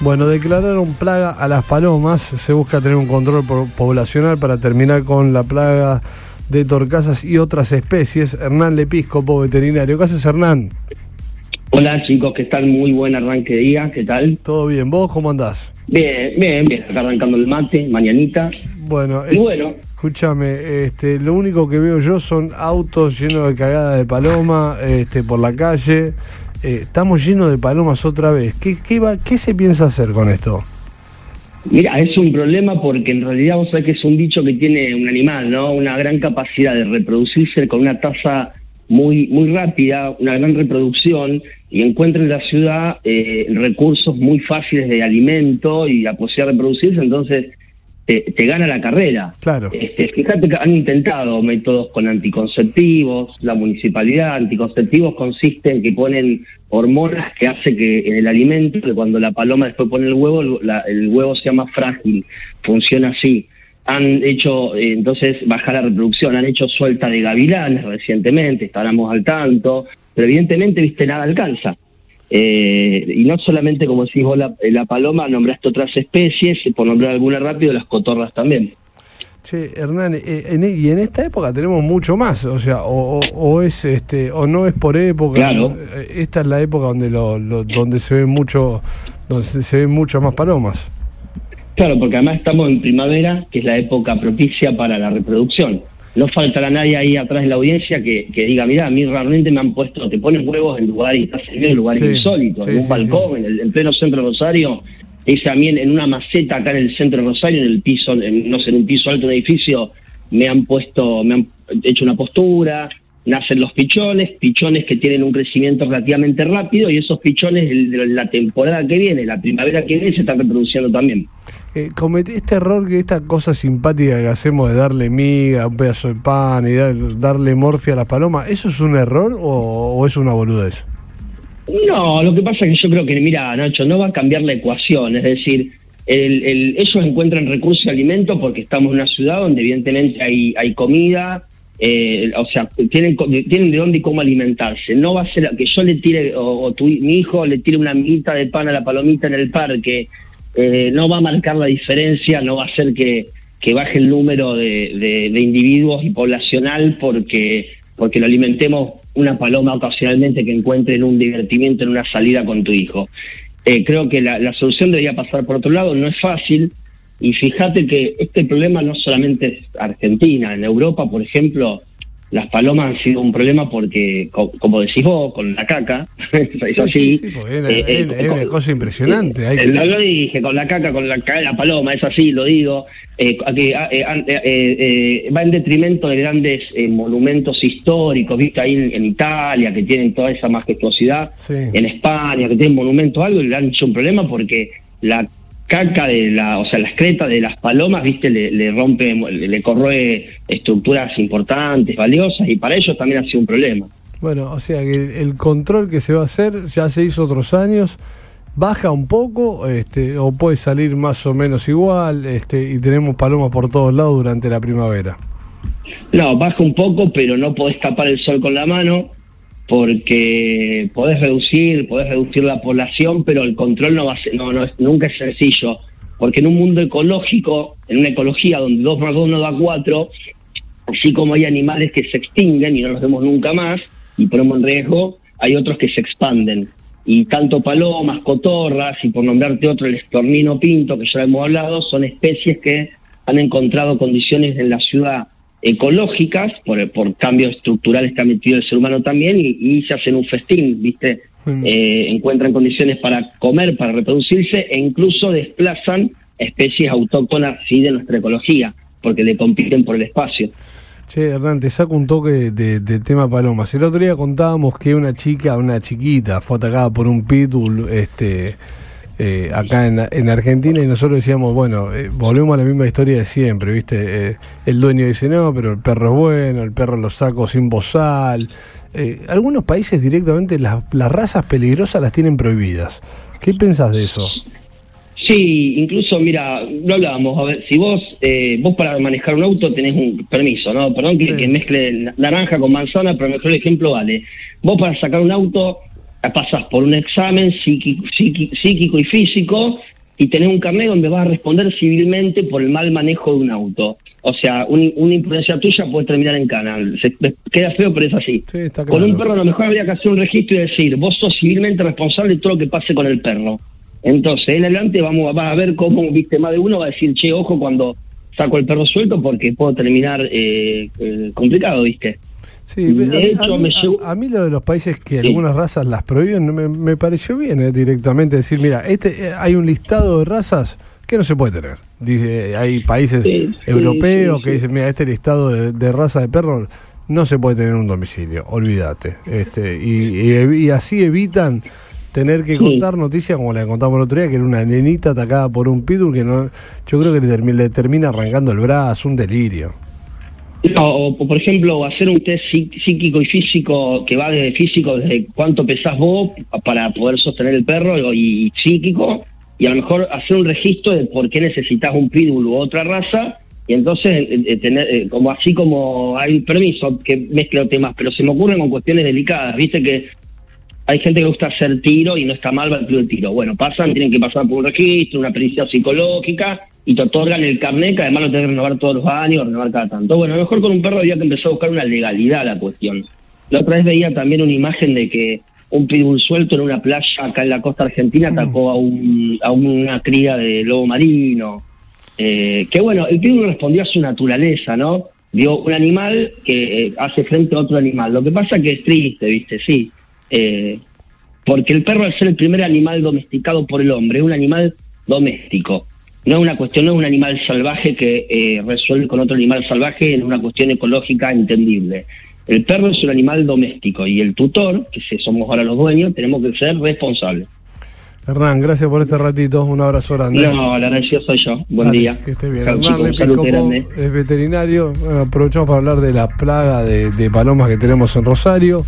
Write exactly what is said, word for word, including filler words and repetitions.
Bueno, declararon plaga a las palomas. Se busca tener un control poblacional para terminar con la plaga de torcasas y otras especies. Hernán Lepiscopo, veterinario. ¿Qué haces, Hernán? Hola chicos, ¿qué tal? Muy buen arranque de día, ¿qué tal? Todo bien, ¿vos cómo andás? Bien, bien, bien, acá arrancando el mate, mañanita. Bueno, y bueno. Escúchame, este, lo único que veo yo son autos llenos de cagada de paloma este, por la calle. Eh, estamos llenos de palomas otra vez. ¿Qué, qué, va, ¿Qué se piensa hacer con esto? Mira, es un problema porque en realidad vos sabés que es un bicho que tiene un animal, ¿no? Una gran capacidad de reproducirse con una tasa muy muy rápida, una gran reproducción, y encuentra en la ciudad eh, recursos muy fáciles de alimento y la posibilidad de reproducirse, entonces te, te gana la carrera. Claro. Este, fíjate que han intentado métodos con anticonceptivos, la municipalidad. Anticonceptivos consiste en que ponen hormonas que hace que en el alimento, que cuando la paloma después pone el huevo, la, el huevo sea más frágil, funciona así. Han hecho, eh, entonces, bajar la reproducción, han hecho suelta de gavilanes recientemente, estábamos al tanto, pero evidentemente, viste, nada alcanza. Eh, y no solamente, como decís vos, la, la paloma, nombraste otras especies, por nombrar alguna rápido, las cotorras también. Che, Hernán, eh, en, y en esta época tenemos mucho más, o sea, o, o, o es este, o no es por época. Claro. Esta es la época donde lo, lo, donde se ven mucho, donde se, se ven muchas más palomas. Claro, porque además estamos en primavera, que es la época propicia para la reproducción. No faltará nadie ahí atrás de la audiencia que, que diga, mira, a mí realmente me han puesto, te ponen huevos en lugares, estás en lugares sí, insólitos, sí, en un sí, balcón, sí. en el en pleno centro de Rosario. Dice a mí en, en una maceta acá en el centro de Rosario, en el piso, en, no sé, en un piso alto de un edificio, me han puesto, me han hecho una postura, nacen los pichones, pichones que tienen un crecimiento relativamente rápido, y esos pichones, el, la temporada que viene, la primavera que viene, se están reproduciendo también. Eh, cometí este error, que esta cosa simpática que hacemos de darle miga, un pedazo de pan y dar, darle morfia a las palomas, ¿eso es un error o, o es una boludez? No, lo que pasa es que yo creo que, mira, Nacho, no va a cambiar la ecuación, es decir, el, el, ellos encuentran recursos de alimento porque estamos en una ciudad donde evidentemente hay, hay comida, eh, o sea, tienen, tienen de dónde y cómo alimentarse. No va a ser que yo le tire, o, o tu, mi hijo le tire una amiguita de pan a la palomita en el parque, eh, no va a marcar la diferencia, no va a hacer que, que baje el número de, de, de individuos y poblacional porque, porque lo alimentemos una paloma ocasionalmente que encuentren un divertimiento en una salida con tu hijo. Eh, creo que la, la solución debería pasar por otro lado, no es fácil, y fíjate que este problema no solamente es Argentina, en Europa, por ejemplo, las palomas han sido un problema porque, co como decís vos, con la caca, es sí, así. Sí, sí, es, eh, es, es una cosa impresionante. Eh, hay que... Lo, lo dije, con la caca, con la caca de la paloma, es así, lo digo. Eh, que, eh, eh, eh, va en detrimento de grandes eh, monumentos históricos, viste ahí en, en Italia, que tienen toda esa majestuosidad, sí. En España, que tienen monumentos, algo, y le han hecho un problema porque la caca de la, o sea, la excreta de las palomas, viste, le, le rompe, le, le corroe estructuras importantes, valiosas, y para ellos también ha sido un problema. Bueno, o sea que el control que se va a hacer ya se hizo otros años, baja un poco, este, o puede salir más o menos igual, este, y tenemos palomas por todos lados durante la primavera. No, baja un poco, pero no podés tapar el sol con la mano, porque podés reducir, podés reducir la población, pero el control no va a ser, no, no es, nunca es sencillo, porque en un mundo ecológico, en una ecología donde dos más dos no da cuatro, así como hay animales que se extinguen y no los vemos nunca más, y ponemos en riesgo, hay otros que se expanden. Y tanto palomas, cotorras, y por nombrarte otro, el estornino pinto, que ya hemos hablado, son especies que han encontrado condiciones en la ciudad ecológicas, por, por cambios estructurales que ha metido el ser humano también, y, y se hacen un festín, ¿viste? Mm. Eh, encuentran condiciones para comer, para reproducirse, e incluso desplazan especies autóctonas, sí, de nuestra ecología, porque le compiten por el espacio. Che, Hernán, te saco un toque de, de, de tema palomas. El otro día contábamos que una chica, una chiquita, fue atacada por un pitbull, este... Eh, acá en, en Argentina, y nosotros decíamos, bueno, eh, volvemos a la misma historia de siempre, ¿viste? Eh, el dueño dice, no, pero el perro es bueno, el perro lo saco sin bozal. Eh, algunos países directamente las, las razas peligrosas las tienen prohibidas. ¿Qué pensás de eso? Sí, incluso, mira, lo hablábamos, a ver, si vos, eh, vos para manejar un auto tenés un permiso, ¿no? Perdón que, sí. que mezcle naranja con manzana, pero mejor el ejemplo vale. Vos para sacar un auto pasás por un examen psíquico, psíquico, psíquico y físico y tenés un carnet donde vas a responder civilmente por el mal manejo de un auto. O sea, un, una imprudencia tuya puede terminar en cana. Se, queda feo, pero es así. Sí, está claro. Con un perro a lo mejor habría que hacer un registro y decir, vos sos civilmente responsable de todo lo que pase con el perro. Entonces, en adelante vamos vas a ver cómo, viste, más de uno va a decir, che, ojo cuando saco el perro suelto porque puedo terminar eh, eh, complicado, viste. Sí, de a, hecho, a, mí, a, a mí lo de los países que sí. algunas razas las prohíben me, me pareció bien eh, directamente decir, mira, este eh, hay un listado de razas que no se puede tener. Dice, hay países sí, europeos sí, sí, que sí. dicen, mira, este listado de, de raza de perros no se puede tener en un domicilio, olvídate. Este, y, y, y así evitan tener que contar sí. noticias como la que contamos el otro día, que era una nenita atacada por un pitbull que no, yo creo que le, term, le termina arrancando el brazo, un delirio. No, o, o por ejemplo, hacer un test psíquico y físico que va desde físico, desde cuánto pesás vos para poder sostener el perro, y, y psíquico, y a lo mejor hacer un registro de por qué necesitas un pitbull u otra raza, y entonces eh, tener eh, como así como hay permiso que mezclo temas, pero se me ocurren con cuestiones delicadas, viste que hay gente que gusta hacer tiro y no está mal va el tiro. Bueno, pasan, tienen que pasar por un registro, una pericia psicológica, y te otorgan el carnet, que además lo tenés que renovar todos los años, renovar cada tanto. Bueno, a lo mejor con un perro había que empezar a buscar una legalidad a la cuestión. La otra vez veía también una imagen de que un pitbull suelto en una playa acá en la costa argentina atacó a, un, a una cría de lobo marino. Eh, que bueno, el pitbull respondió a su naturaleza, ¿no? Vio un animal que eh, hace frente a otro animal. Lo que pasa que es triste, ¿viste? Sí. Eh, porque el perro, al ser el primer animal domesticado por el hombre, es un animal doméstico. No es una cuestión, no es un animal salvaje que eh, resuelve con otro animal salvaje en una cuestión ecológica entendible. El perro es un animal doméstico y el tutor, que somos ahora los dueños, tenemos que ser responsables. Hernán, gracias por este ratito, un abrazo grande. No, la agradecido soy yo, buen Dale, día. Que esté bien. Chau, Hernán Lepiscopo es veterinario, bueno, aprovechamos para hablar de la plaga de, de palomas que tenemos en Rosario.